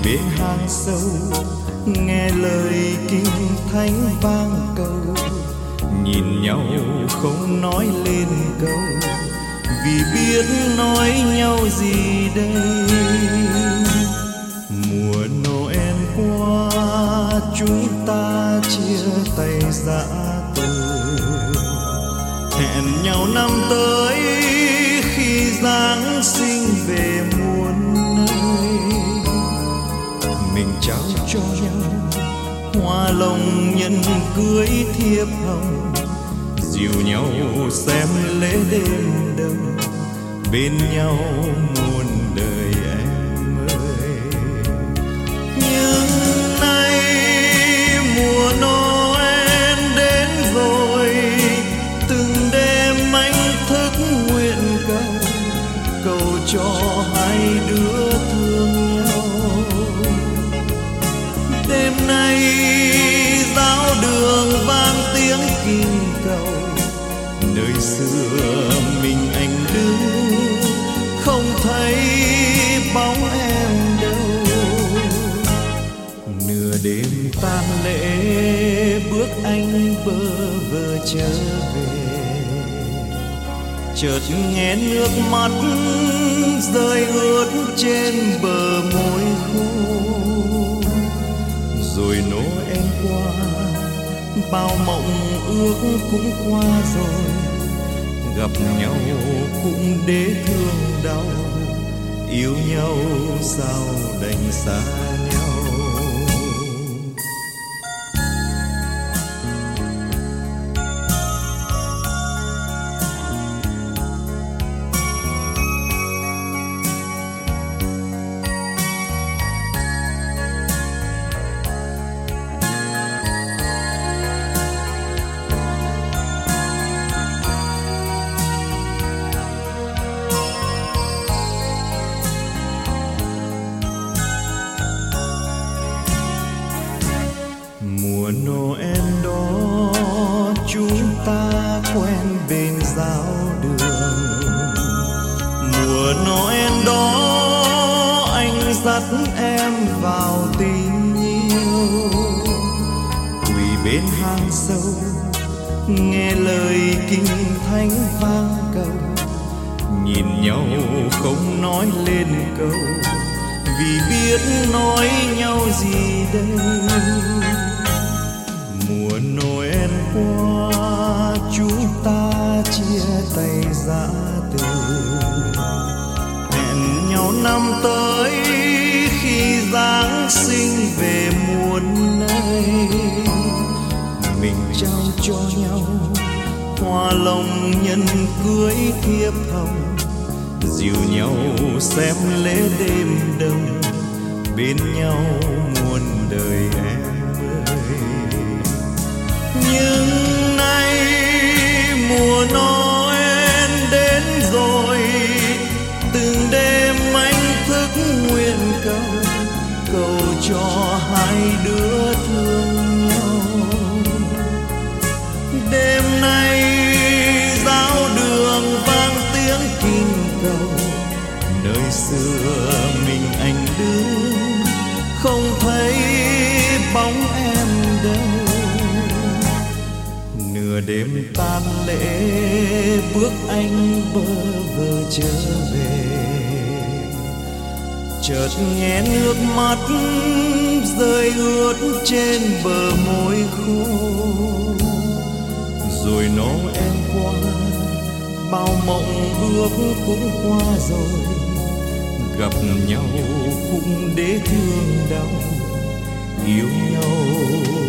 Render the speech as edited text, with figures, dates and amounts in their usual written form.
bên hang sâu nghe lời kinh thánh vang cầu, nhìn nhau không nói lên câu, vì biết nói nhau gì đây. Mùa Noel qua chúng ta chia tay giã từ, hẹn nhau năm tới khi Giáng sinh về muôn nơi. Mình trao cho nhau hoa lồng nhân cưới thiệp hồng, dìu nhau xem lễ đêm đông, bên nhau muôn đời em ơi. Nhưng nay mùa Noel đến rồi, từng đêm anh thức nguyện cầu, cầu cho hai đứa thương nhau. Đêm nay giáo đường vang tiếng kim cầu, nơi xưa mình anh đứng không thấy bóng em đâu. Nửa đêm tan lễ bước anh bơ vơ trở về, chợt nghe nước mắt rơi ướt trên bờ môi khô. Rồi Noel qua bao mộng ước cũng qua rồi, gặp nhau cũng để thương đau, yêu nhau sao đành xa nhau. Mùa Noel đó chúng ta quen bên giáo đường, mùa Noel đó anh dắt em vào tình yêu. Quỳ bên hang sâu nghe lời kinh thánh vang cầu, nhìn nhau không nói lên câu, vì biết nói nhau gì đây. Mùa Noel qua chúng ta chia tay giã từ, hẹn nhau năm tới khi Giáng sinh về muôn nơi. Mình trao cho nhau hoa lồng nhân cưới thiệp hồng, dìu nhau xem lễ đêm đông, bên nhau muôn đời em ơi. Nhưng nay mùa Noel đến rồi, từng đêm anh thức nguyện cầu, cầu cho hai đứa thương nhau. Đêm nay giáo đường vang tiếng kinh cầu, nơi xưa mình anh đứng không thấy bóng em đâu. Nửa đêm tan lễ bước anh bơ vơ trở về, chợt nghe nước mắt rơi ướt trên bờ môi khô. Rồi Noel qua bao mộng ước cũng qua rồi, gặp nhau cũng để thương đau, yêu nhau